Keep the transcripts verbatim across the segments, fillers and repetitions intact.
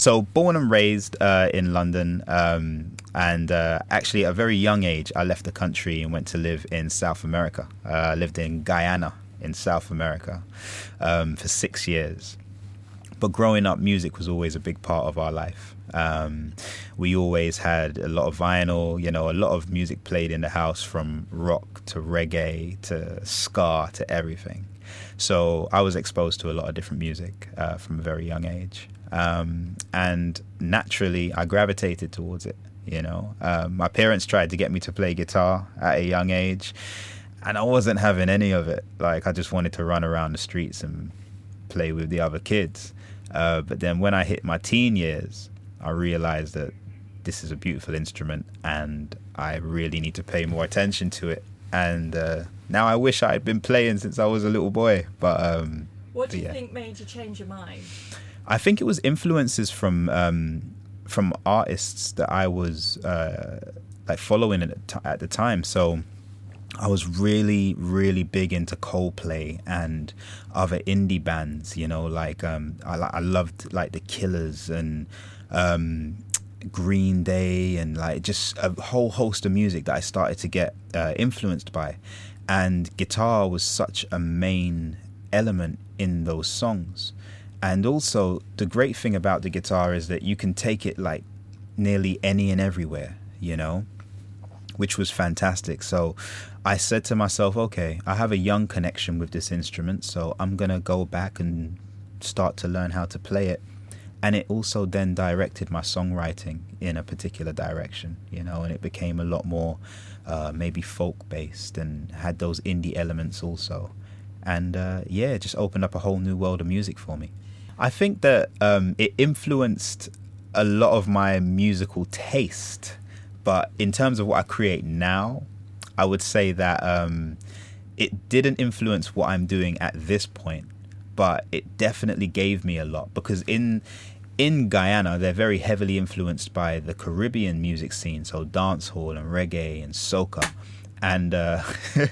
So born and raised uh, in London, um, and uh, actually at a very young age, I left the country and went to live in South America. Uh, I lived in Guyana in South America um, for six years. But growing up, music was always a big part of our life. Um, we always had a lot of vinyl, you know, a lot of music played in the house, from rock to reggae to ska to everything. So I was exposed to a lot of different music uh, from a very young age. Um, and naturally, I gravitated towards it, you know. Um, my parents tried to get me to play guitar at a young age, and I wasn't having any of it. Like, I just wanted to run around the streets and play with the other kids. Uh, but then when I hit my teen years, I realized that this is a beautiful instrument and I really need to pay more attention to it. And uh, now I wish I had been playing since I was a little boy. But um, what do but you yeah. think made you change your mind? I think it was influences from um, from artists that I was uh, like following at, t- at the time. So I was really, really big into Coldplay and other indie bands. You know, like um, I, I loved like the Killers and um, Green Day, and like just a whole host of music that I started to get uh, influenced by. And guitar was such a main element in those songs. And also, the great thing about the guitar is that you can take it like nearly any and everywhere, you know, which was fantastic. So I said to myself, okay, I have a young connection with this instrument, so I'm going to go back and start to learn how to play it. And it also then directed my songwriting in a particular direction, you know, and it became a lot more uh, maybe folk-based and had those indie elements also. And uh, yeah, it just opened up a whole new world of music for me. I think that um, it influenced a lot of my musical taste, but in terms of what I create now, I would say that um, it didn't influence what I'm doing at this point, but it definitely gave me a lot, because in in Guyana, they're very heavily influenced by the Caribbean music scene, so dancehall and reggae and soca. And uh,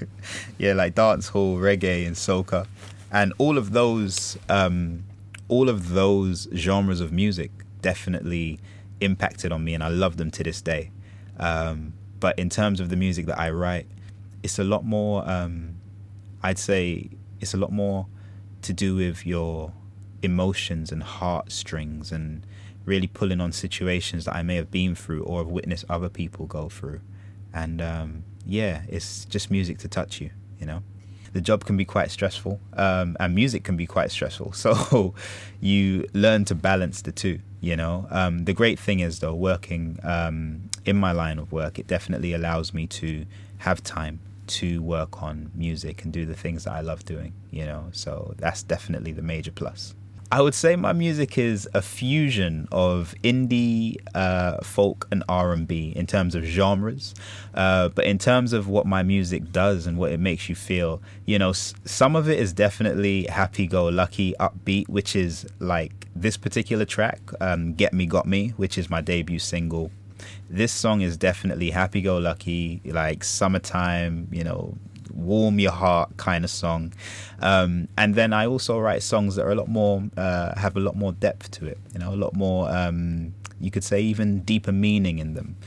yeah, like dancehall, reggae and soca. And all of those... Um, all of those genres of music definitely impacted on me, and I love them to this day. Um, but in terms of the music that I write, it's a lot more, um, I'd say it's a lot more to do with your emotions and heartstrings, and really pulling on situations that I may have been through or have witnessed other people go through. And um, yeah, it's just music to touch you, you know. The job can be quite stressful, um, and music can be quite stressful. So you learn to balance the two, you know. Um, the great thing is, though, working um, in my line of work, it definitely allows me to have time to work on music and do the things that I love doing, you know. So that's definitely the major plus. I would say my music is a fusion of indie, uh, folk and R and B in terms of genres. Uh, but in terms of what my music does and what it makes you feel, you know, s- some of it is definitely happy-go-lucky, upbeat, which is like this particular track, um, Get Me Got Me, which is my debut single. This song is definitely happy-go-lucky, like summertime, you know, warm your heart kind of song. Um, and then I also write songs that are a lot more, uh, have a lot more depth to it, you know, a lot more, um, you could say even deeper meaning in them.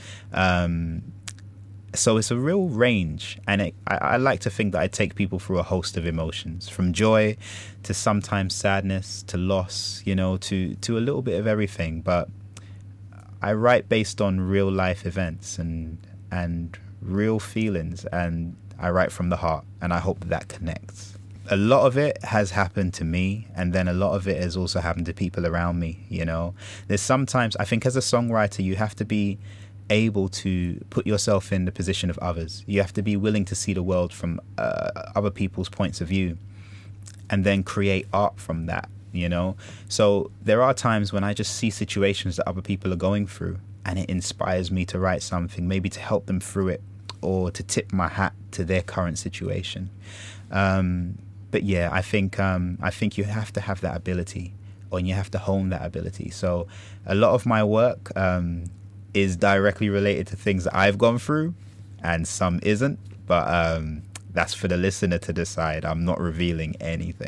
Um, so it's a real range, and it, I, I like to think that I take people through a host of emotions, from joy to sometimes sadness to loss, you know, to, to a little bit of everything. But I write based on real life events and, and real feelings, and I write from the heart, and I hope that connects. A lot of it has happened to me, and then a lot of it has also happened to people around me, you know. There's sometimes, I think as a songwriter, you have to be able to put yourself in the position of others. You have to be willing to see the world from uh, other people's points of view, and then create art from that, you know. So there are times when I just see situations that other people are going through, and it inspires me to write something, maybe to help them through it, or to tip my hat to their current situation. Um, but yeah, I think um, I think you have to have that ability, or you have to hone that ability. So a lot of my work um, is directly related to things that I've gone through, and some isn't. But um, that's for the listener to decide. I'm not revealing anything.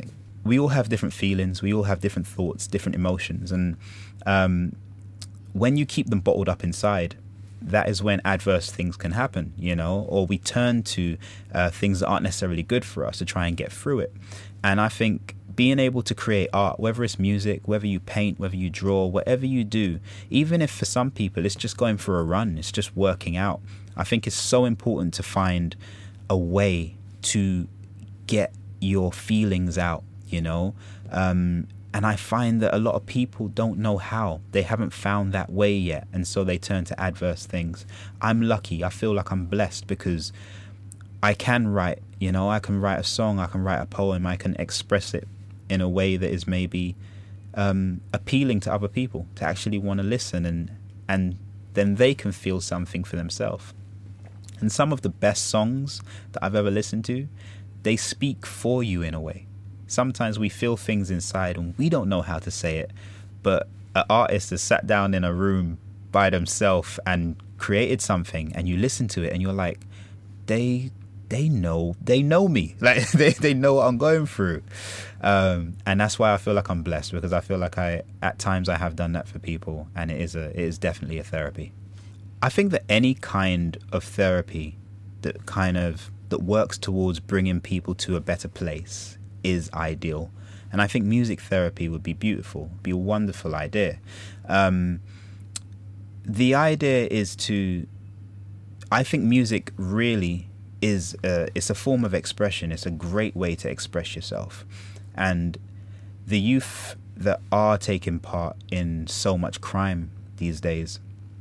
we all have different feelings, we all have different thoughts, different emotions, and um, when you keep them bottled up inside, that is when adverse things can happen, you know, or we turn to uh, things that aren't necessarily good for us to try and get through it. And I think being able to create art, whether it's music, whether you paint, whether you draw, whatever you do, even if for some people it's just going for a run, it's just working out, I think it's so important to find a way to get your feelings out, you know. Um, and I find that a lot of people don't know how. They haven't found that way yet, and so they turn to adverse things. I'm lucky. I feel like I'm blessed because I can write, you know, I can write a song, I can write a poem, I can express it in a way that is maybe um, appealing to other people to actually want to listen, and and then they can feel something for themselves. And some of the best songs that I've ever listened to, they speak for you in a way. Sometimes we feel things inside and we don't know how to say it, but an artist has sat down in a room by themselves and created something, and you listen to it and you're like, they they know they know me, like they, they know what I'm going through. Um, and that's why I feel like I'm blessed, because I feel like I at times I have done that for people, and it is a it is definitely a therapy. I think that any kind of therapy that kind of that works towards bringing people to a better place is ideal, and I think music therapy would be beautiful, be a wonderful idea. Um, the idea is to, I think music really is a, it's a form of expression. It's a great way to express yourself, and the youth that are taking part in so much crime these days,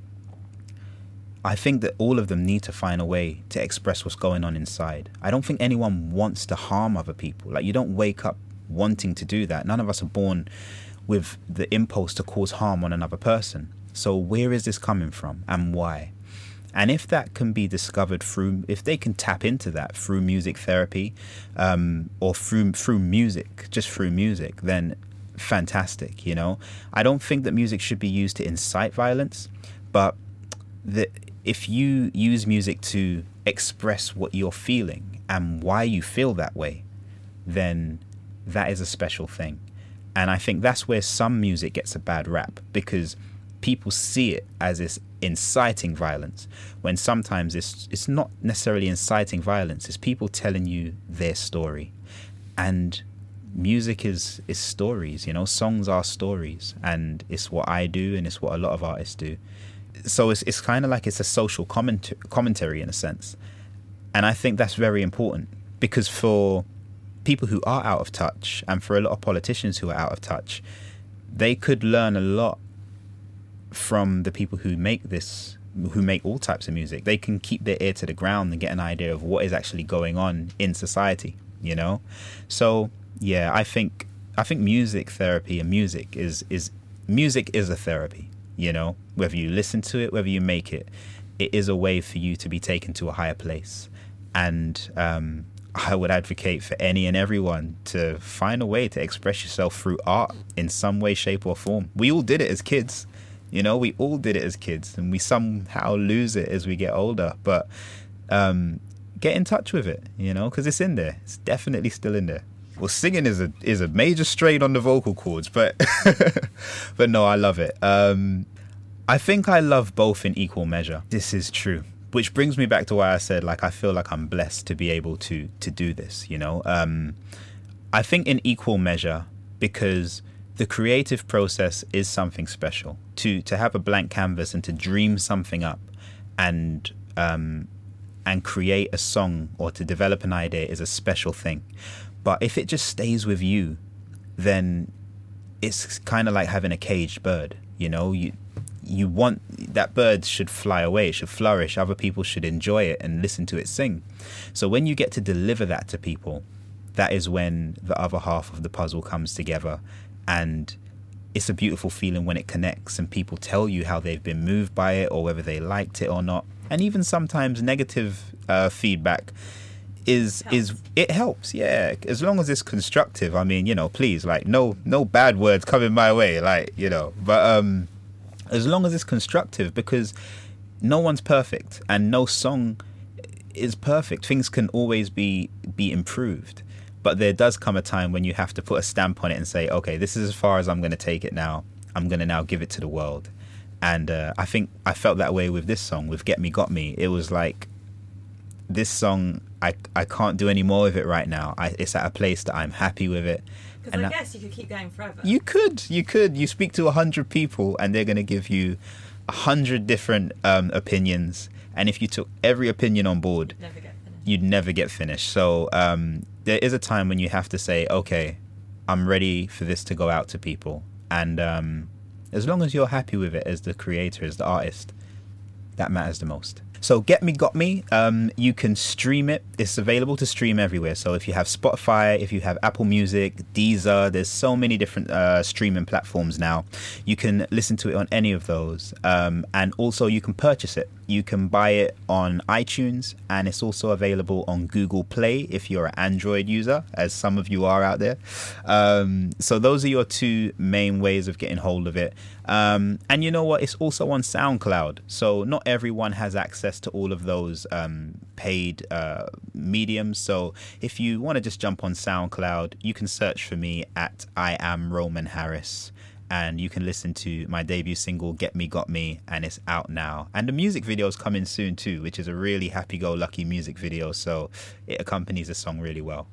I think that all of them need to find a way to express what's going on inside. I don't think anyone wants to harm other people. Like, you don't wake up wanting to do that. None of us are born with the impulse to cause harm on another person. So where is this coming from and why? And if that can be discovered through, if they can tap into that through music therapy, um, or through through music, just through music, then fantastic, you know? I don't think that music should be used to incite violence, but that if you use music to express what you're feeling and why you feel that way, then that is a special thing. And I think that's where some music gets a bad rap, because people see it as this inciting violence, when sometimes it's it's not necessarily inciting violence. It's people telling you their story. And music is is stories, you know. Songs are stories, and it's what I do, and it's what a lot of artists do. So it's it's kind of like it's a social comment- commentary in a sense. And I think that's very important, because for people who are out of touch, and for a lot of politicians who are out of touch, they could learn a lot from the people who make this, who make all types of music. They can keep their ear to the ground and get an idea of what is actually going on in society, you know? So yeah, I think I think music therapy and music is is music is a therapy. You know, whether you listen to it, whether you make it, it is a way for you to be taken to a higher place. And um, I would advocate for any and everyone to find a way to express yourself through art in some way, shape or form. We all did it as kids, you know, we all did it as kids, and we somehow lose it as we get older. But um, get in touch with it, you know, because it's in there. It's definitely still in there. Well, singing is a is a major strain on the vocal cords, but but no, I love it. Um, I think I love both in equal measure. This is true, which brings me back to why I said, like, I feel like I'm blessed to be able to to do this. You know, um, I think in equal measure, because the creative process is something special. To to have a blank canvas and to dream something up, and um, and create a song or to develop an idea is a special thing. But if it just stays with you, then it's kind of like having a caged bird. You know, you you want that bird should fly away, it should flourish, other people should enjoy it and listen to it sing. So when you get to deliver that to people, that is when the other half of the puzzle comes together, and it's a beautiful feeling when it connects and people tell you how they've been moved by it, or whether they liked it or not. And even sometimes negative uh, feedback is helps. is it helps, yeah, as long as it's constructive. I mean, you know, please, like, no no bad words coming my way, like, you know, but um as long as it's constructive, because no one's perfect and no song is perfect. Things can always be be improved, But there does come a time when you have to put a stamp on it and say, okay, this is as far as I'm going to take it now. I'm going to now give it to the world. And uh, I think I felt that way with this song, with Get Me Got Me. It was like, this song, I, I can't do any more with it right now. I, it's at a place that I'm happy with it. Because I guess you could keep going forever. You could, you could. You speak to a hundred people and they're going to give you a hundred different um, opinions. And if you took every opinion on board, never get finished. You'd never get finished. So um, there is a time when you have to say, okay, I'm ready for this to go out to people. And um, as long as you're happy with it as the creator, as the artist, that matters the most. So Get Me Got Me, um, you can stream it. It's available to stream everywhere. So if you have Spotify, if you have Apple Music, Deezer, there's so many different uh, streaming platforms now. You can listen to it on any of those. Um, and also you can purchase it. You can buy it on iTunes, and it's also available on Google Play if you're an Android user, as some of you are out there. Um, so those are your two main ways of getting hold of it. Um, and you know what? It's also on SoundCloud. So not everyone has access to all of those um, paid uh, mediums. So if you want to just jump on SoundCloud, you can search for me at I Am Roman Harris. And you can listen to my debut single, Get Me Got Me, and it's out now. And the music video is coming soon too, which is a really happy-go-lucky music video, so it accompanies the song really well.